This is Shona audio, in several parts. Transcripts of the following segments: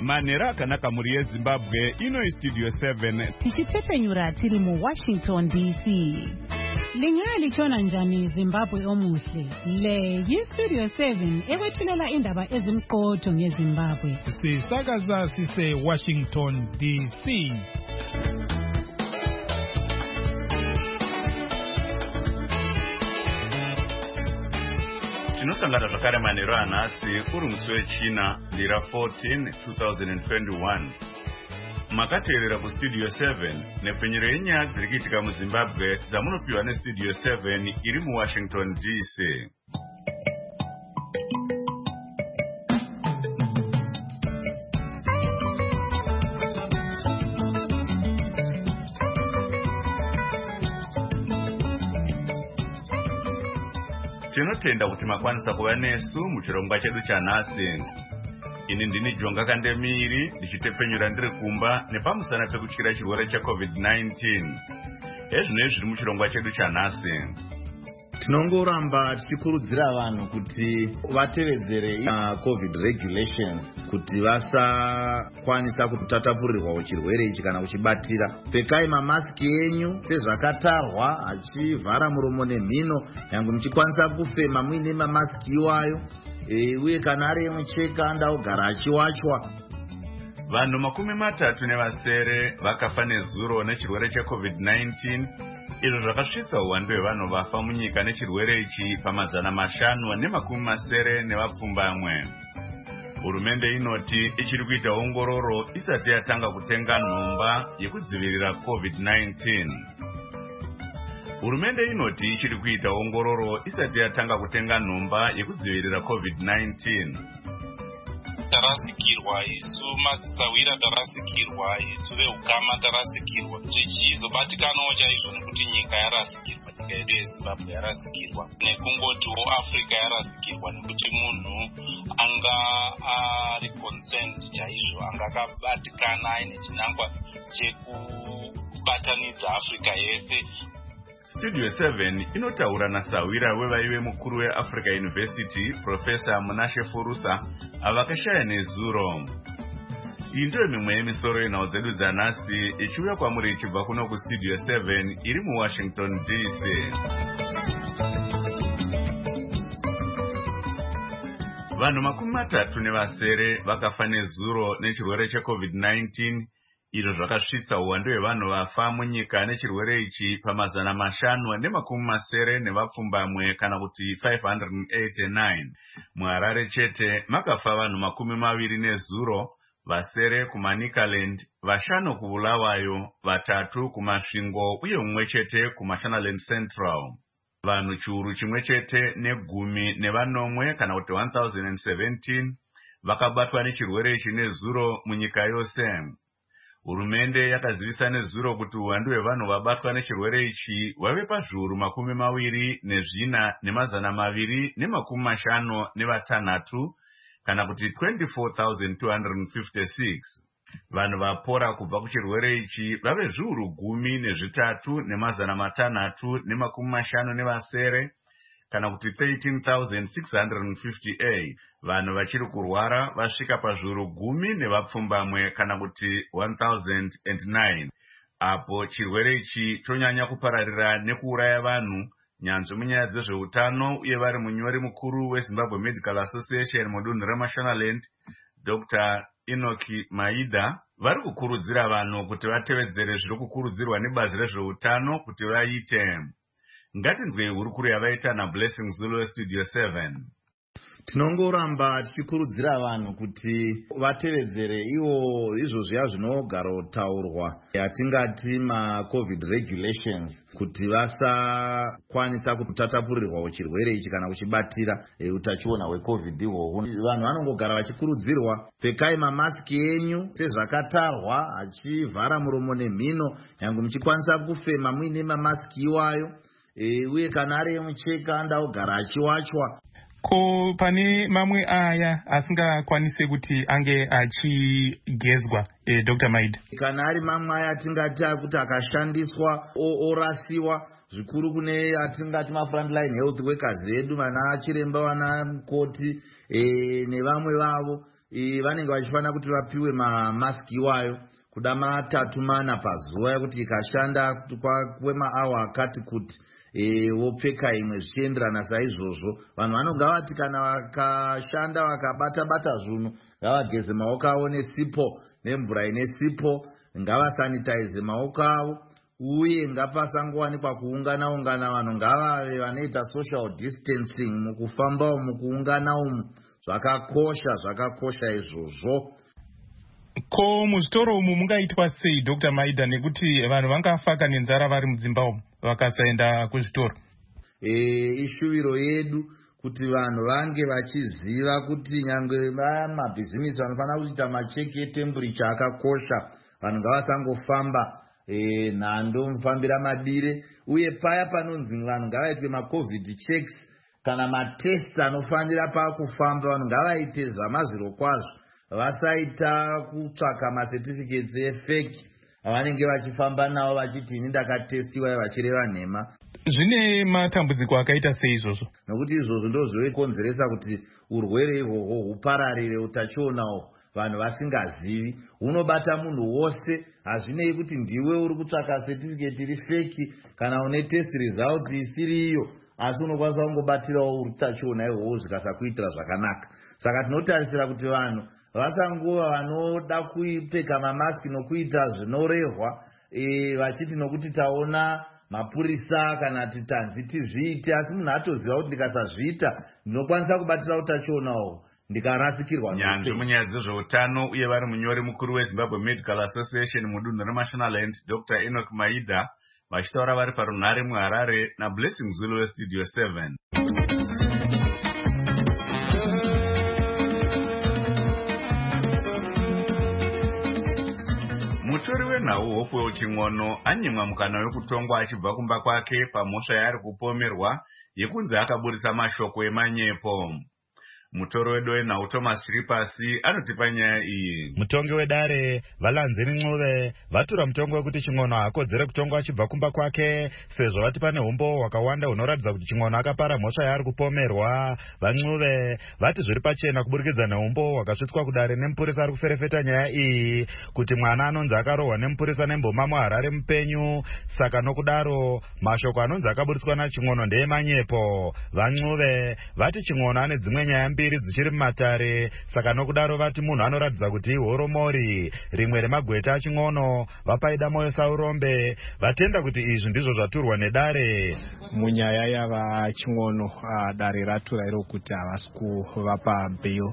manhero akanaka muri yezimbabwe. Ino istudio 7 tichitsepenyura tiri muWashington DC. Lingalichona njani Zimbabwe omuhle? Le yistudio 7 ewethulela indaba ezimqotho ngeZimbabwe. Sisakaza sise Washington DC. tinosangana zvakare manhero anhasi uri musi wechina ndira 14 2021. makateerera kustudio 7 nepfenyero yenyaya dziri kuitika muzimbabwe dzamunopiwa nestudio 7 iri muWashington DC. tinotenda kuti makwanisa kuva nesu muchirongwa chedu chanhasi. Ini ndini Jonga Kandemiri ndichitepfenyura ndiri kumba nepamusana pekutyira chirwere cheCovid-19. Ezvino zviri muchirongwa chedu chanhasi. Tinongoramba tichikurudzira vanhu kuti vatevedzere COVID regulations kuti vasakwanisa kutatapurirwa chirwere ichi kana kuchibatira. Pfekai mamasiki enyu sezvakatarwa, achivhara muromo nemhino, nyange muchikwanisa kufema muine mamasiki iwayo. Uye kana ari mucheka andaogara achiwachwa. Vanhu 37 vakafa nezuro nechirwere cheCovid-19. Izvo zvakasvitsa uwandu hwevanhu vafa munyika nechirwere ichi pamazana 570 nevapfumbamwe. Hurumende inoti ichiri kuita ongororo isati yatanga kutenga nhomba yekudzivirira COVID-19. Hurumende inoti ichiri kuita ongororo isati yatanga kutenga nhomba yekudzivirira COVID-19. Tarasikirwa isu matsawira, tarasikirwa isu veukama, tarasikirwa zvichizobatikanawo chaizvo nekuti nyika yarasikirwa, nyika yedu yeZimbabwe yarasikirwa, nekungotiwo Africa yarasikirwa, nekuti munhu anga ari consent chaizvo, anga akabatikana aine chinangwa chekubatanidza Africa yese. Studio 7 inotaura naSawira wevaive mukuru weAfrica University, Professor Munashe Furusa, avakashaya nezuro. Iyi ndiyo mimwe yemisoro yenhau dzedu dzanhasi ichiuya kwamuri ichibva kuno kustudio 7 iri muWashington DC. Vanhu 37 vakafa nezuro nechirwere cheCovid-19. Izvo zvakasvitsa uwandu hwevanhu vafa munyika nechirwere ichi pamazana 570 nevapfumbamwe kana kuti 589. muHarare chete makafa vanhu 20 nezuro, vasere kuManicaland, 5 kuBulawayo, 3 kuMasvingo uye mumwe chete kuMashonaland Central. Vanhu chiuru chimwe chete ne10 kana kuti 1017 vakabatwa nechirwere ichi nezuro munyika yose. Hurumende yakazivisa nezuro kuti uwandu hwevanhu vabatwa nechirwere ichi wave pazviuru 24 nemazana 256 kana kuti 24,256. Vanhu vapora kubva kuchirwere ichi vave zviuru 13 nemazana 357 kana kuti 13,658. Vanhu vachiri kurwara vasvika pazviuru 10 nevapfumbamwe kana kuti 1,009. Apo chirwere ichi chonyanya kupararira nekuuraya vanhu, nyanzvi munyaya dzezveutano uye vari munyori mukuru weZimbabwe Medical Association mudunhu reMashonaland, Dr. Enoki Maida, vari kukurudzira vanhu kuti vatevedzere zviri kukurudzirwa nebazi rezveutano kuti vaite. Ngatinzwei hurukuru yavaita naBlessing Zulu westudio 7. Tinongoramba tichikurudzira vanhu kuti vatevedzere izvo zviya zvinogara kutaurwa yatingati maCovid regulations kuti vasakwanisa kutatapurirwa chirwere ichi kana kuchibatira utachiona hweCovid ihwohwo. Vanhu vanongogara vachikurudzirwa, pfekai mamasiki enyu sezvakatarwa, achivhara muromo nemhino, nyange muchikwanisa kufema muine mamasiki iwayo. Uye kana ari mucheka andaogara achiwachwa. Ko pane mamwe aya asingakwanise kuti ange achigezwa, Dr. Maida? Kana ari mamwe aya atingati kuti akashandiswa orasiwa, zvikuru kune atingati mafrontline health workers edu, vana chiremba, vana mukoti nevamwe vavo. vanenge vachifanira kuti vapiwe mamaski iwayo kuda 3-4 pazuva yekuti ikashanda kwemaawa akati kuti wopfeka imwe zvichienderana saizvozvo. Vanhu vanonga vati kana vakashanda vakabata zvinhu ngavageze maoko avo nesipo nemvura ine sipo, ngavasanitize maoko avo, uye ngapasangowanikwa kuungana vanhu ngavave vanoita social distancing mukufamba mukuungana umu. Zvakakosha izvozvo. Ko muzvitoro umu mungaitwa sei Dr. Maida, nekuti vanhu vangafa nenzara vari mudzimba umu vakasaenda kuzvitoro? Ishuviro yedu kuti vanhu vange vachiziva kuti nyangwe mabhizimisi vanofanira kuita macheki etemperature akakosha. Vanhu ngavasangofamba nhando mufambira madire, uye paya panonzi vanhu ngavaitwe macovid checks kana matest anofanira pakufamba. Vanhu ngavaite zvamazviro kwazvo, vasaita kutsvaka macertificates efeki avanenge vachifamba nawo vachiti ini ndakatestiwa vachireva nhema. Zvine matambudziko akaita sei izvozvo? Nokuti izvozvo ndozvokonzeresa kuti urwere ihwohwo hupararire, utachiona uhwo vanhu vasingazivi. Hunobata munhu wose, hazvinei kuti ndiwe uri kutsvaka certificate rifeki kana une test result isiri iyo, asi unokwanisa kungobatirawo utachiona ihwohwo zvikasakuitira zvakanaka. Saka tinotarisira kuti vanhu vasangova vanoda kupfeka mamaski nokuita zvinorehwa vachiti nokuti taona mapurisa kana titanzi tizviite, asi munhu atoziva kuti ndikasazviita ndinokwanisa kubatira utachiona ndikarasikirwa. Nyanzvi munyaya dzezveutano uye vari munyori mukuru weZimbabwe Medical Association mudunhu reMashonaland, Dr. Enoch Maida, vachitaura vari parunhare muHarare naBlessing Zulu weStudio 7. Mutori wenhau Hope Ching'ono anyimwa mukana wekutongwa achibva kumba kwake pamhosva yaari kupomerwa yekunzi akaburitsa mashoko emanyepo. Mutori wedu wenhau Thomas Ripasi anotipa nyaya iyi. Mutongi wedare Valanzeni Ncube vatura mutongo wekuti Ching'ono hakodzere kutongwa achibva kumba kwake sezvo vati pane umbo hwakawanda hunoratidza kuti Ching'ono akapara mhosva yaari kupomerwa. VaNcube vati zviri pachena kuburikidza neumbo hwakasvitswa kudare nemupurisa ari kuferefeta nyaya iyi kuti mwana anonzi akarohwa nemupurisa nemboma muHarare mupenyu. Saka nokudaro mashoko anonzi akaburitswa naChing'ono ndeemanyepo. VaNcube vati Ching'ono ane dzimwe nyaya mbiri dzichiri mumatare, saka nokudaro vati munhu anoratidza kuti ihoromori. Rimwe remagweta aChing'ono vapaida moyo Saurombe vatenda kuti izvi ndizvo zvaturwa nedare. Munyaya yava Ching'ono dare ratura iro kuti havasi kuvapa bail.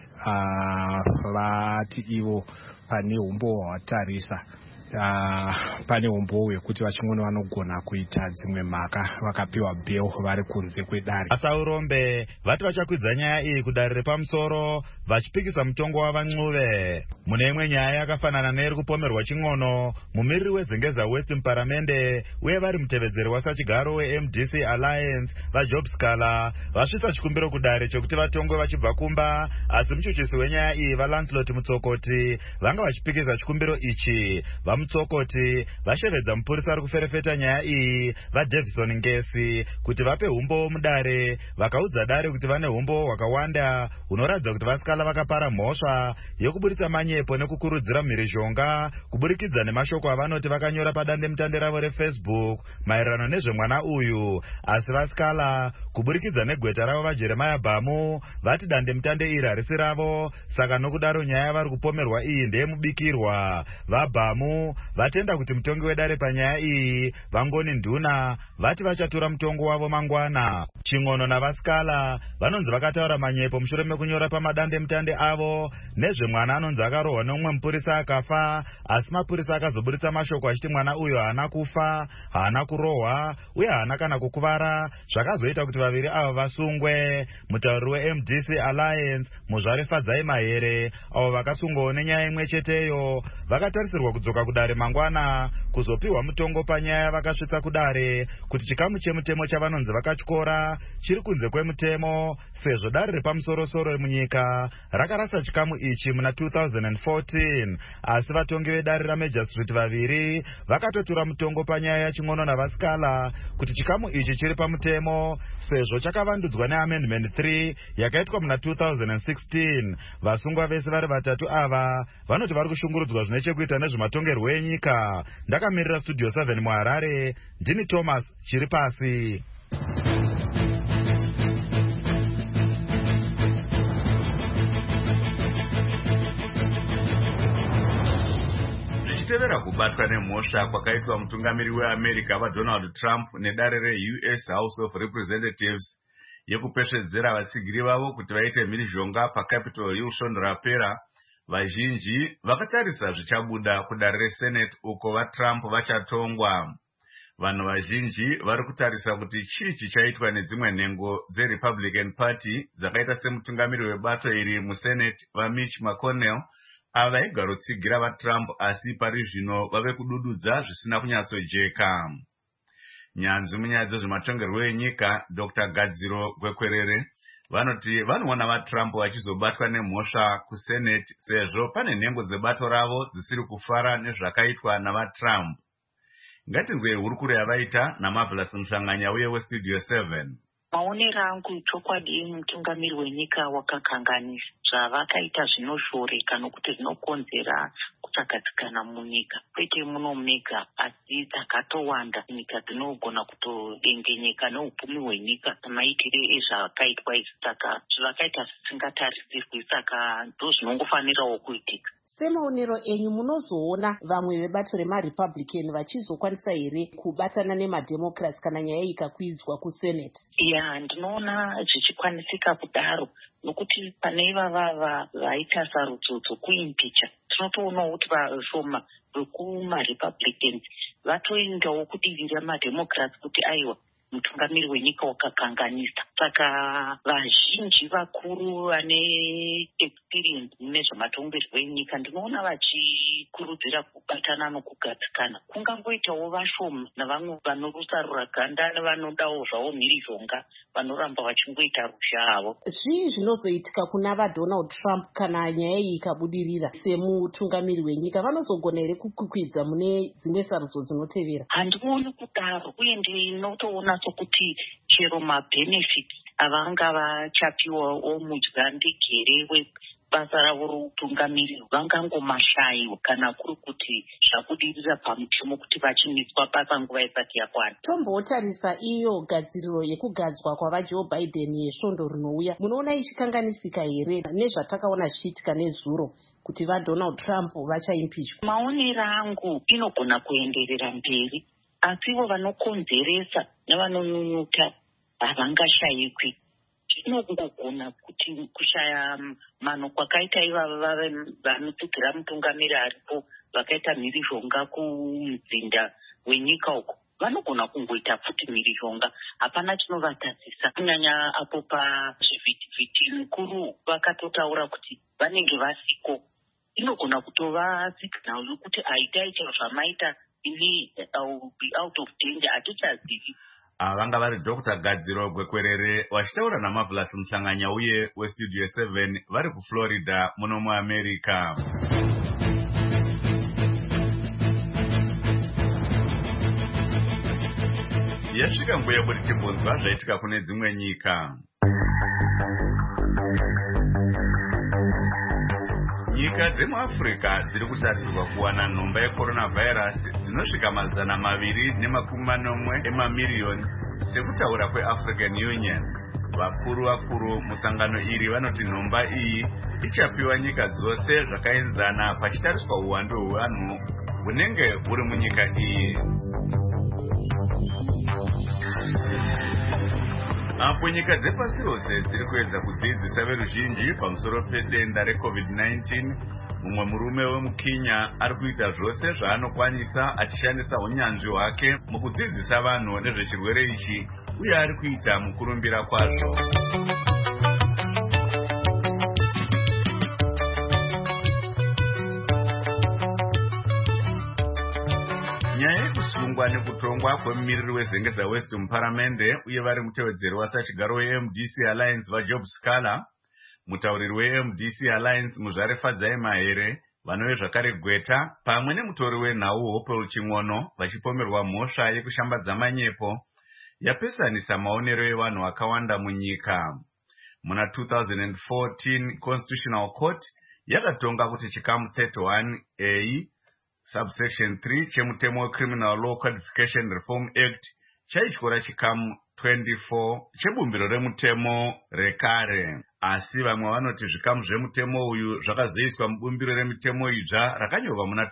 Vati ivo pane umbo hwatarisa pane umbo hwekuti vaChing'ono vanogona kuita dzimwe mhaka vakapiwa bail vari kunze kwedare. Saurombe vati vachakwidza nyaya iyi kudare repamusoro vachipikisa mutongo wavaNcube. Mune imwe nyaya yakafanana neiri kupomerwa Ching'ono, mumiriri weZengeza West muparamende uye vari mutevedzeri wasachigaro weMDC Alliance vaJob Scala vasvitsa chikumbiro kudare chekuti vatongwe vachibva kumba, asi muchuchisi wenyaya iyi vaLancelot Mutsokoti vanga vachipikisa chikumbiro ichi. Mutsokoti vashevedza mupurisa ari kuferefeta nyaya iyi vaDavison Ngesi kuti vape umbo mudare, vakaudza dare kuti vane umbo hwakawanda hunoratidza kuti vasikala vakapara mhosva yekuburitsa manyepo nekukurudzira mhirizhonga kuburikidza nemashoko avanoti vakanyora padandemutande ravo reFacebook maererano nezvemwana uyu, asi vasikala kuburikidza negweta ravo vaJeremiah Bhamu vati dandemutande iri harisi ravo, saka nokudaro nyaya vari kupomerwa iyi ndeyemubikirwa. VaBhamu vatenda kuti mutongi wedare panyaya iyi vangoni nduna vati vachatura mutongo wavo mangwana. Ching'ono navasikala vanonzi vakataura manyepo mushure mekunyora pamadandemutande avo nezvemwana anonzi akarohwa nomumwe mupurisa akafa, asi mapurisa akazoburitsa mashoko achiti mwana uyu haana kufa, haana kurohwa uye haana kana kukuvara, zvakazoita kuti vaviri ava vasungwe. Mutauriri weMDC Alliance Muzvare Fadzai Mahere avo vakasungwawo nenyaya imwe cheteyo vakatarisirwa kudzoka kudare mangwana kuzopiwa mutongo panyaya vakasvitsa kudare kuti chikamu chemutemo chavanonzi vakatyora chiri kunze kwemutemo sezvo dare repamusorosoro munyika rakarasa chikamu ichi muna 2014, asi vatongi vedare raMajor Street vaviri vakatotura mutongo panyaya yaChing'ono navasikala kuti chikamu ichi chiri pamutemo sezvo chakavandudzwa neamendment 3 yakaitwa muna 2016. Vasungwa vese vari vatatu ava vanoti vari kushungurudzwa zvine chekuita nezvematongerwo enyika. Ndakamirira Studio 7 muHarare, ndini Thomas Chiripasi. Zvichitevera kubatwa nemhosva kwakaitwa mutungamiri weAmerica vaDonald Trump nedare reUS House of Representatives yekupesvedzera vatsigiri vavo kuti vaite mhirizhonga paCapitol Hill svondo rapera, vazhinji vakatarisa zvichabuda kudare reSenate uko vaTrump vachatongwa. Vanhu vazhinji vari kutarisa kuti chii chichaitwa nedzimwe nhengo dzeRepublican Party dzakaita semutungamiri webato iri muSenate vaMitch McConnell ava vaigaro tsigira vaTrump asi pari zvino vave kudududza zvisina kunyatsojeka. Nyanzvi munyaya dzezvematongerwo enyika Dr. Gadziro Gwekwerere vanoti vanoona vaTrump vachizobatwa nemhosva kuSenate sezvo pane nhengo dzebato ravo dzisiri kufara nezvakaitwa navaTrump. Ngatinzwe hurukuro yavaita naMarvelous Mhlanganya uye weStudio 7. Maonero angu chokwadi mutungamiri wenyika wakakanganisa zvavakaita zvinoshoreka nokuti zvinokonzera kutsakadzikana munyika. Kwete muno mega asi dzakatowanda nyika dzinogona kutodengenyeka neupfumi hwenyika namaitire ezvakaitwa izvi. Saka zvavakaita zvisingatarisirwi, saka ndozvinongofanirawo kuitika. Semaonero enyu munozoona vamwe vebato remaRepublican vachizokwanisa here kubatana nemademocrats kana nyaya ikakwidzwa kuSenate? Ndinoona zvichikwanisika kudaro nokuti pane ivava vaita sarudzo dzokuimpicha tinotoonawo kuti vashoma vekumaRepublicans vatoendawo kudivi remademocrats kuti aiwa mutungamiri wenyika wakakanganisa. Saka vazhinji vakuru vane experience mune zvematongerwo enyika ndinoona vachikurudzira kubatana nokugadzikana. Kungangoitawo vashoma navamwe vanorusarura ganda nevanodawo zvavo mhirizhonga vanoramba vachingoita rusha havo. Zvii zvinozoitika kuna vaDonald Trump kana nyaya iyi ikabudirira semutungamiri wenyika? Vanozogona here kukwikwidza mune dzimwe sarudzo dzinotevera? Handikuoni kudaro, uye ndinotoona sokuti chero mabenefits avanga vachapiwawo mudyandegere webasa ravo routungamiri vangangomashayiwa kana kuri kuti zvabudirira pamutemo kuti vachimitswa basa nguva isati yakwana. Tombotarisa iyo gadziriro yekugadzwa kwavaJoe Biden yesvondo rinouya, munoona ichikanganisika here nezvatakaona zvichiitika nezuro kuti vaDonald Trump vachaimpichwa? Maonero angu inogona kuenderera mberi, asiwo vanokonzeresa nevanonyunyuta havangashayikwi. Inongogona kuti kushaya mano kwakaita ivava vanotsigira mutungamiri aripo vakaita mhirizhonga kumudzinda wenyika uko vanogona kungoita futi mhirizhonga, hapana chinovatadzisa. Kunyanya apo pazvivhitivhiti mikuru vakatotaura kuti vanenge vasiko, inogona kutova signal yokuti aitai chero zvamaita ini I'll be out of danger, hatichazivi. Vanga vari Dr. Gadziro Gwekwerere vachitaura naMarvelous Mhlanganya uye weStudio 7 vari kuFlorida muno muAmerica. Yasvika nguva yekuti timbonzwa zvaitika kune dzimwe nyika. Nyika dzemuAfrica dziri kutarisirwa kuwana nhomba yeCoronavirus dzinosvika 240 emamiriyoni sekutaura kweAfrican Union. Vakuru musangano iri vanoti nhomba iyi ichapiwa nyika dzose zvakaenzana pachitariswa uwandu hwevanhu hunenge huri munyika iyi. Apo nyika dzepasi rose dziri kuedza kudzidzisa veruzhinji pamusoro pedenda reCovid-19, mumwe murume wemuKenya ari kuita zvose zvaanokwanisa achishandisa unyanzvi hwake mukudzidzisa vanhu nezvechirwere ichi uye ari kuita mukurumbira kwazvo. Nyaya yekusungwa nekutongwa kwemumiriri wezengeza West muparamende uye vari mutevedzeri wasachigaro weMDC Alliance vaJob Scala, mutauriri weMDC Alliance Muzvare Fadzai Mahere, vanove zvakare Gweta pamwe nemutori wenhau Hopel Ching'ono vachipomerwa mhosva yekushambadza manyepo yapesanisa maonero evanhu vakawanda munyika. Muna 2014 Constitutional Court yakatonga kuti chikamu 31A subsection 3 chemutemo Criminal Law Codification Reform Act chaityora chikamu 24 chebumbiro remutemo rekare. Asi vamwe vanoti zvikamu zvemutemo uyu zvakazoiswa mubumbiro remutemo idzva rakanyorwa muna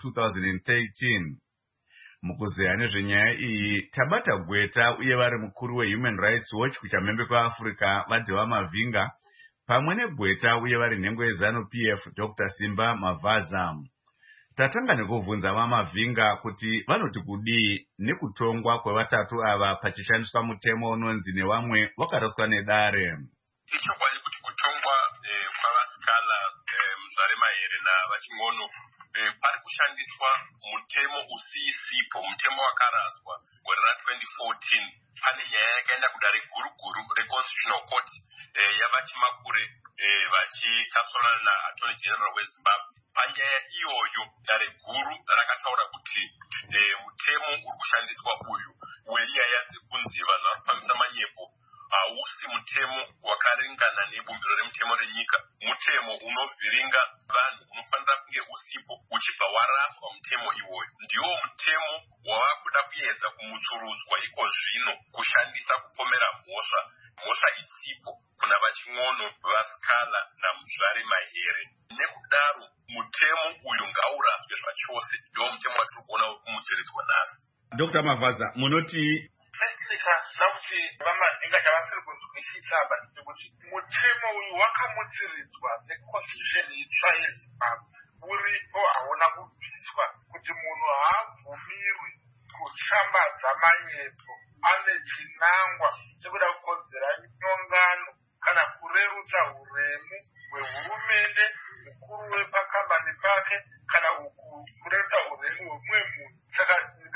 2013. Mukuzeya nezvenyaya iyi tabata gweta uye vari mukuru weHuman Rights Watch kuchamhembe kwaAfrica Vadhiwa Mavinga pamwe negweta uye vari nhengo yeZANU-PF Dr. Simba Mavaza. Tatanga nekubvunza vaMavinga kuti vanoti kudii nekutongwa kwevatatu ava pachishandiswa mutemo unonzi nevamwe wakaraswa nedare. Ichokwadi kuti kutongwa kwavasikala Muzare Mahere navaching'ono pari kushandiswa mutemo usisipo, mutemo wakaraswa gore ra2014. Pane nyaya yakaenda kudare guru reConstitutional Court yavachimakure vachitasurana naAttorney General weZimbabwe. Panyaya iyoyo dare guru rakataura kuti mutemo uri kushandiswa uyu wenyaya dzekunzi vanhu varikufambisa manyepo hausi mutemo wakaringana nebumbiro remutemo renyika. Mutemo unovhiringa vanhu unofanira kunge usipo uchibva waraswa mutemo iwoyo. Ndiwo mutemo wavakuda kuedza kumutsurudzwa iko zvino kushandisa kupomera mhosva isipo kuna vaching'ono, vasikala naMuzare Mahere. Nekudaro mutemo uyu ngauraswe zvachose. Ndiwo mutemo watiri kuona kumudziridzwa nhasi. Dr. Mavaza, munoti zvinotidza kuti vaMavinga chavasiri kunzwisisa kuti mutemo uyu wakamudziridzwa neconstitution itsva yeZimbabwe. Uripo hauna kubviswa kuti munhu haabvumirwi kushambadza manyepo ane chinangwa chekuda kukonzera nyongano kana kurerutsa uremu hwehurumende, mukuru wepakambani pake, kana kurerutsa uremu hwemumwe munhu. Saka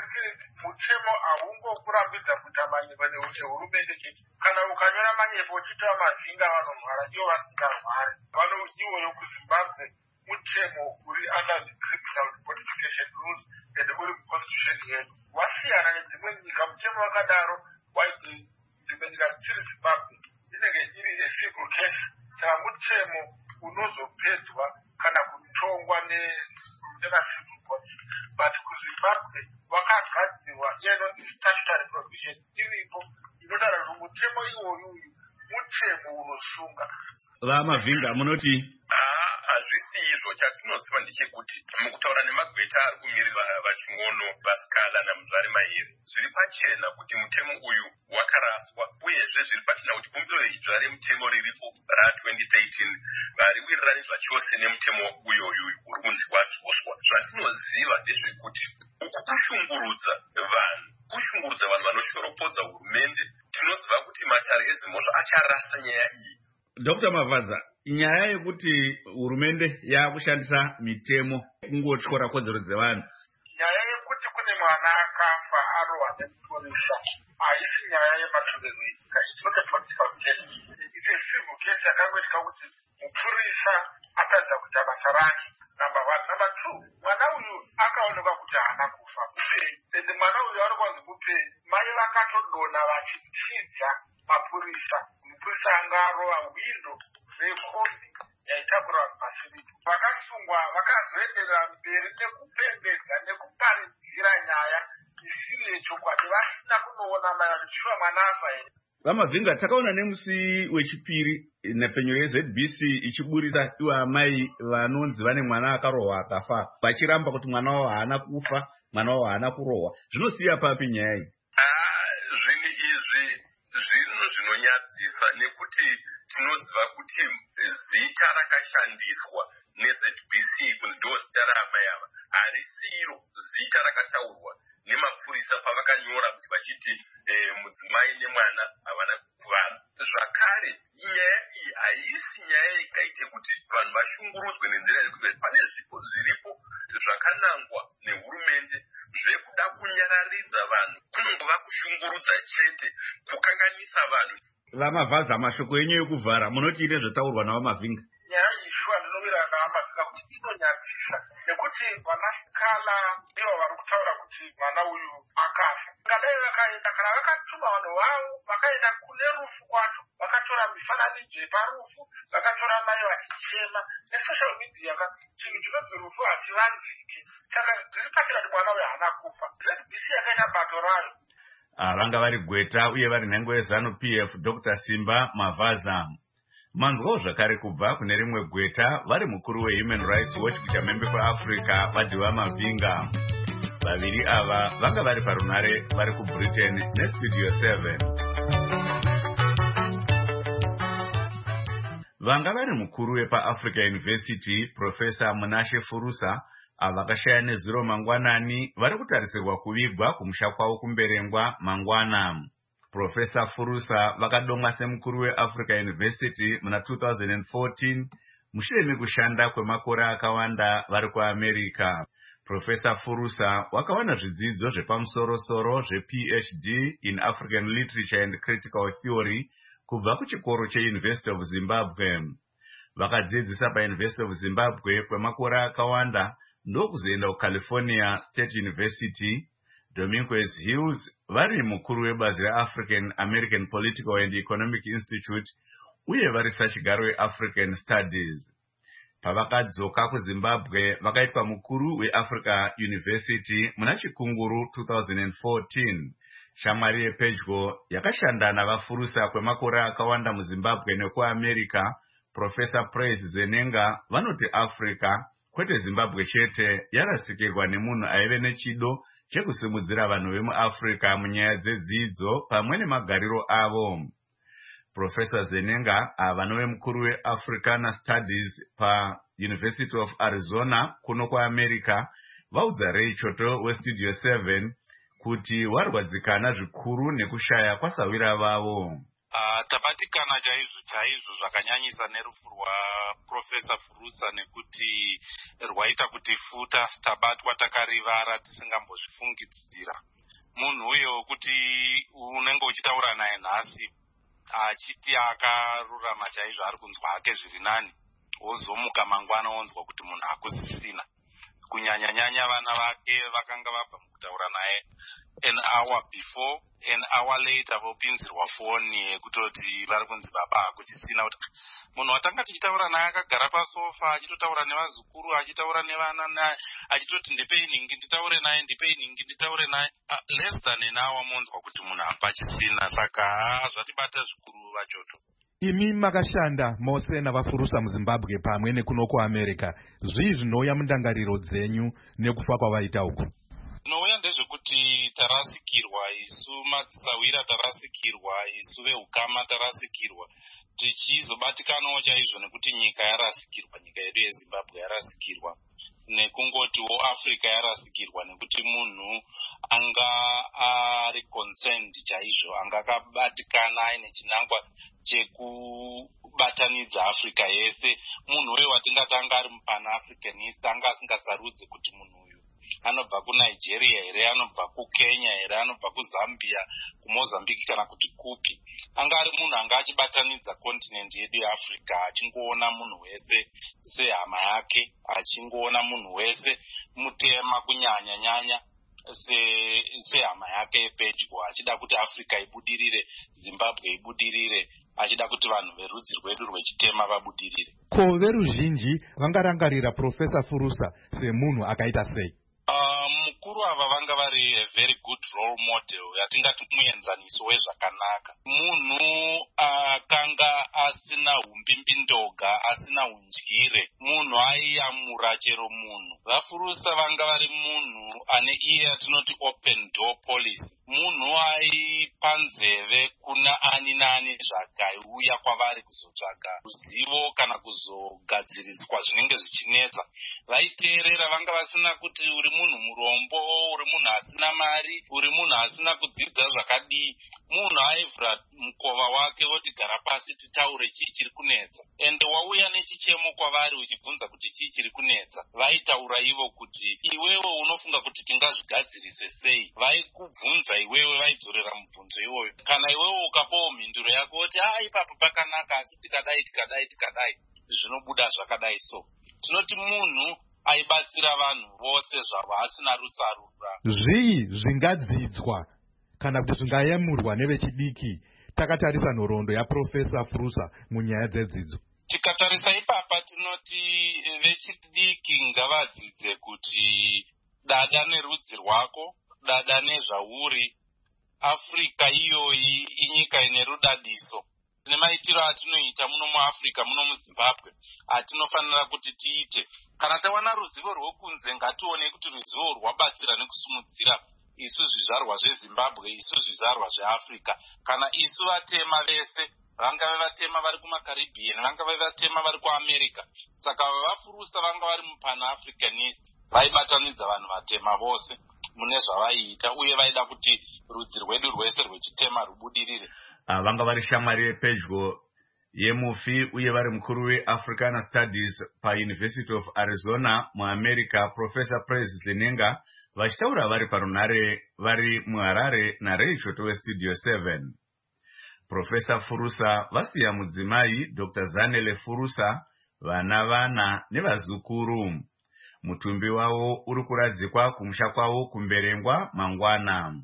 mutemo haungokurambidza kuita manyepo nehurumende chete. Kana ukanyora manyepo uchita Mavinga vanorwara, ivo vasingarwari. Iwoyo kuZimbabwe mutemo uri under the Criminal Codification Rules and uri constitution yedu. Wasiyana nedzimwe nyika, mutemo wakadaro dzimwe nyika dzisiri Zimbabwe inenge iri civil case. Saka mutemo unozopedzwa kana kutongwa nemacivil courts. But kuZimbabwe wakagadzirwa inonzi statutory provision iripo inotaura kuti mutemo iwoyu mutemo unosunga. vaMavinga munoti hazvisi izvo. Chatinoziva ndechekuti mukutaura nemagweta ari kumirira vaching'ono, vasikala naMuzare Mahere, zviri pachena kuti mutemo uyu wakaraswa, uyezve zviri pachena kuti bumbiro idzva remutemo riripo ra2013 hariwirirani zvachose nemutemo uyoyu uri kunzi wadzoswa. Zvatinoziva ndezvekuti uku kushungurudza vanhu vanoshoropodza hurumende. Tinoziva kuti matare edzimhosva acharasa nyaya iyi. Dr. Mavaza, nyaya yekuti hurumende yakushandisa mitemo kungotyora kodzero dzevanhu, nyaya yekuti kune mwana akafa arohwa nemapurisa haisi nyaya yematongerwo enyika. It's not a political case. It's a civil case yakangoitika kuti mupurisa atadza kuita basa rake. Number one. Number two, mwana uyu akaonekwa kuti haana kufa, mupenyu. And mwana uyu anokuwa kunzi mupenyu. Mai vakatodonha vachitidza mapurisa. Mupurisa anga arova hwindo rekoni yaitakura vanhu pasiripo. Vakasungwa vakazoenderera mberi nekupembedza nekuparidzira nyaya isiri yechokwadi, vasina kunoona mai vachishuva mwana afa here. vaMavinga, takaona nemusi wechipiri nhepfenyo yeZBC ichiburisa ivo amai vanonzi vane mwana akarohwa akafa, vachiramba kuti mwana wavo haana kufa, mwana wavo haana kurohwa. Zvinosiya papi nyaya iyi? Zvinhu izvi zvinhu zvinonyadzisa, nekuti tinoziva kuti zita rakashandiswa neZBC kunzi ndo zita raamai ava harisiro zita rakataurwa nemapurisa pavakanyora vachiti mudzimai nemwana havana kuvara. Zvakare nyaya iyi haisi nyaya ikaite kuti vanhu vashungurudzwe nenzira yekuti pane zvipo zviripo zvakanangwa nehurumende zvekuda kunyararidza vanhu, kunongova kushungurudza chete, kukanganisa vanhu. vaMavaza, mashoko enyu ekuvhara munoti nezvataurwa navaMavinga? Nyaya iyi shuwa ndinowirirana navaMavinga kuti inonyadzisa, nekuti vanasikana vasikala ndivo vari kutaura kuti mwana uyu akafa. Ngadai vakaenda kana vakatuma vanhu vavo vakaenda kune rufu kwacho, vakatora mifananidzo yeparufu, vakatora mai vachichema nesocial media ka chinhu chinonzi rufu hachivanziki. Saka ndiri pachira kuti mwana uyu haana kufa. ZBC yakaita bato rayo. Vanga vari Gweta uye vari nhengo yeZANU-PF Dr. Simba Mavaza. Manzwawo zvakare kubva kune rimwe Gweta vari mukuru weHuman Rights Watch kuchamhembe kwaAfrica Vadiwa Mavhinga. Vaviri ava vanga vari parunare vari kuBritain neStudio 7. Vanga vari mukuru wepaAfrica University Professor Munashe Furusa avakashaya nezuro mangwanani vari kutarisirwa kuvigwa kumusha kwavo kumberengwa mangwana. Professor Furusa vakadomwa semukuru weAfrica University muna 2014 mushure mekushanda kwemakore akawanda vari kuAmerica. Professor Furusa wakawana zvidzidzo zvepamusoro-soro zvePhD in African Literature and Critical Theory kubva kuchikoro cheUniversity of Zimbabwe. Vakadzidzisa paUniversity of Zimbabwe kwemakore akawanda ndokuzoenda kuCalifornia State University. Dominguez Hills vari mukuru webazi reAfrican American Political and Economic Institute uye vari sachigaro weAfrican Studies. Pavakadzoka kuZimbabwe vakaitwa mukuru weAfrica University muna Chikunguru 2014. Shamwari yepedyo yakashanda navafurusa kwemakore akawanda muZimbabwe nekuAmerica. Professor Praise Zenenga vanoti Africa kwete Zimbabwe chete yarasikirwa nemunhu aive nechido chekusimudzira vanhu vemuAfrica munyaya dzedzidzo pamwe nemagariro avo. Professor Zenenga vanove mukuru weAfricana Studies paUniversity of Arizona kuno kuAmerica vaudza Ray Choto weStudio 7 kuti warwadzikana zvikuru nekushaya kwasawira vavo. Tabatikana chaizvo zvakanyanyisa nerufu rwaProfessor Furusa nekuti rwaita kuti futa tabatwa takarivara tisingambozvifungidzira. Munhu uyo kuti unenge uchitaura naye nhasi achiti akarurama chaizvo ari kunzwa hake zviri nani, wozomuka mangwana wonzwa kuti munhu hakusisina. Kunyanya-nyanya vana vake vakanga vabva mukutaura naye an hour before, an hour later vopinzirwa foni yekutoti vari kunzi baba hakuchisina. Kuti munhu watanga tichitaura naye akagara pasofa achitotaura nevazukuru, achitaura nevana naye, achitoti ndipei ningi nditaure naye, ndipei ningi nditaure naye. Less than an hour monzwa kuti munhu hapachisina. Saka zvatibata zvikuru vachoto. Imi makashanda mose navafurusa muZimbabwe pamwe nekuno kuAmerica. Zvii zvinouya mundangariro dzenyu nekufa kwavaita uku? Zvinouya ndezvekuti tarasikirwa, isu madzisawira tarasikirwa, isu veukama tarasikirwa, tichizobatikanawo chaizvo nekuti nyika yarasikirwa, nyika yedu yeZimbabwe yarasikirwa, nekungotiwo Africa yarasikirwa, nekuti munhu anga ari concerned chaizvo, anga akabatikana aine chinangwa chekubatanidza Africa yese. Munhu uyo watingati anga ari mupan-Africanist, anga asingasarudzi kuti munhu uyu anobva kuNigeria here, anobva kuKenya here, anobva kuZambia, kuMozambique kana kuti kupi. Anga ari munhu anga achibatanidza continent yedu yeAfrica, achingoona munhu wese sehama yake, achingoona munhu wese mutema kunyanya-nyanya sehama yake yepedyo, achida kuti Africa ibudirire, Zimbabwe ibudirire, achida kuti vanhu verudzi rwedu rwechitema vabudirire. Ko veruzhinji vangarangarira Professor Furusa semunhu akaita sei? Mukuru ava vanga vari a very good role model, yatingati muenzaniso wezvakanaka. Munhu akanga asina humbimbindoga, asina undyire, munhu aiyamura chero munhu. Vafurusa vanga vari munhu ane iye yatinoti open door policy. Munhu aipa nzeve kuna ani nani zvakauya kwavari kuzotsvaga ruzivo kana kuzogadziriswa zvinenge zvichinetsa. Vaiteerera, vanga vasina kuti uri munhu murombo, uri munhu asina mari, uri munhu asina kudzidza zvakadii. Munhu aivhura mukova wake voti gara pasi titaure chii chiri kunetsa. Ende wauya nechichemo kwavari uchibvunza kuti chii chiri kunetsa, vaitaura ivo kuti iwewe unofunga kuti tingazvigadzirise sei. Vaikubvunza iwewe, vaidzorera mubvunzo iwoyo. Kana iwewe ukapawo mhinduro yako woti ipapo pakanaka, asi tikadai zvinobuda zvakadai. So tinoti munhu aibatsira vanhu vose zvavo asina rusarura. Zvii zvingadzidzwa kana kuti zvingayamurwa nevechidiki takatarisa nhoroondo yaProfesa Furusa munyaya dzedzidzo? Tikatarisa ipapa tinoti vechidiki ngavadzidze kuti dada nerudzi rwako, dada nezvauri. Afrika iyoyi inyika ine rudadiso. Tine maitiro atinoita muno muAfrica, muno muZimbabwe, atinofanira kuti tiite. Kana tawana ruzivo rwokunze, ngatione kuti ruzivo rwabatsira nekusumudzira isu zvizvarwa zveZimbabwe, isu zvizvarwa zveAfrica. Kana isu vatema vese, vangave vatema vari kumaCaribbean, vangave vatema vari kuAmerica. Saka vafurusa vanga vari muPan-Africanist, vaibatanidza vanhu vatema vose mune zvavaiita, uye vaida kuti rudzi rwedu rwese rwechitema rubudirire. Vanga vari shamwari yepedyo yemufi uye vari mukuru weAfricana Studies paUniversity of Arizona muAmerica, Professor Praise Zlinenga, vachitaura vari parunhare vari muHarare naRachel weStudio 7. Professor Furusa vasiya mudzimai Dr. Zanele Furusa, vana nevazukuru. Mutumbi wavo uri kuradzikwa kumusha kwavo kumberengwa mangwana.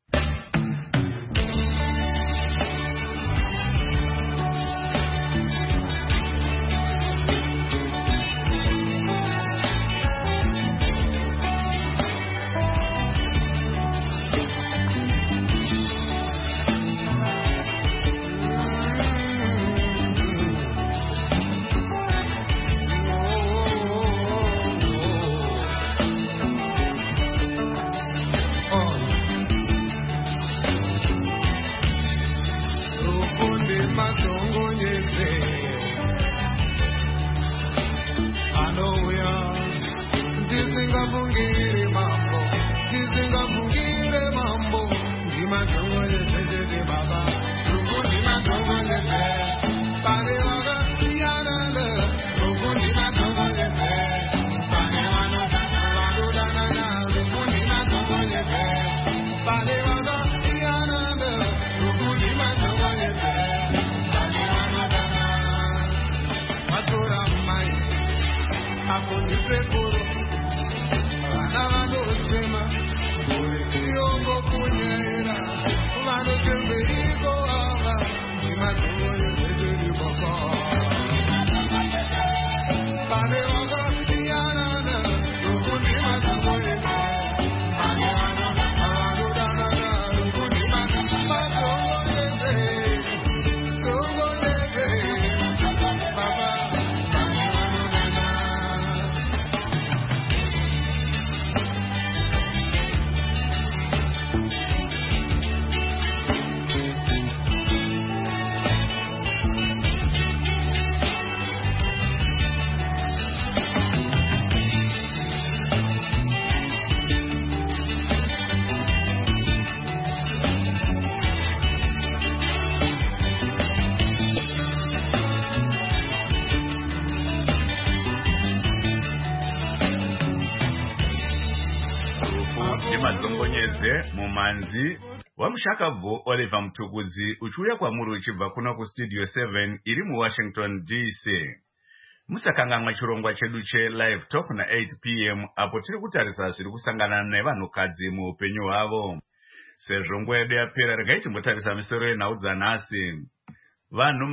Mumanzi wamushakabvu Oliver Mtukudzi uchiuya kwamuri uchibva kuno kuStudio 7 iri muWashington DC. Musakanganwa chirongwa chedu cheLive Talk na8 p.m. apo tiri kutarisa zviri kusangana nevanhukadzi muupenyu hwavo. Sezvo nguva yedu yapera, regai timbotarisa misoro yenhau dzanhasi. Vanhu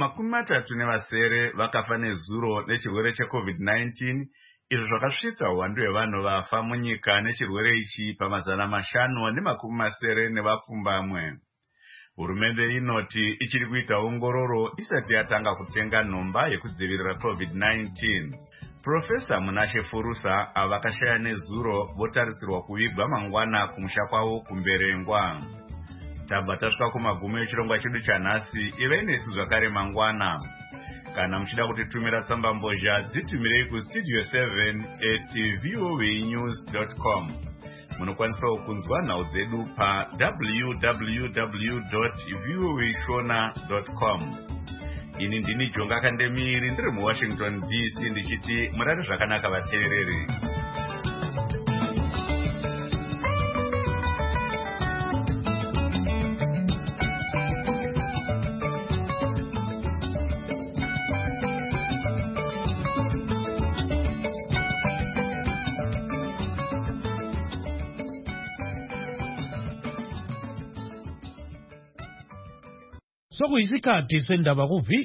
37 vakafa nezuro nechirwere cheCovid-19, izvo zvakasvitsa uwandu hwevanhu vafa munyika nechirwere ichi pa570 nevapfumbamwe. Hurumende inoti ichiri kuita ongororo isati yatanga kutenga nhomba yekudzivirira COVID-19. Profesa Munashe Furusa avakashaya nezuro votarisirwa kuvigwa mangwana kumusha kwavo kumberengwa. Tabva tasvika kumagumo echirongwa chedu chanhasi. Ivai nesu zvakare mangwana. Kana muchida kutitumira tsamba mbozha, dzitumirei kustudio7@voanews.com. Munokwanisawo kunzwa nhau dzedu pa www.voashona.com. Ini ndini Jonga Kandemiri ndiri muWashington DC ndichiti murare zvakanaka vateereri. sokuyisikhathi sendaba ku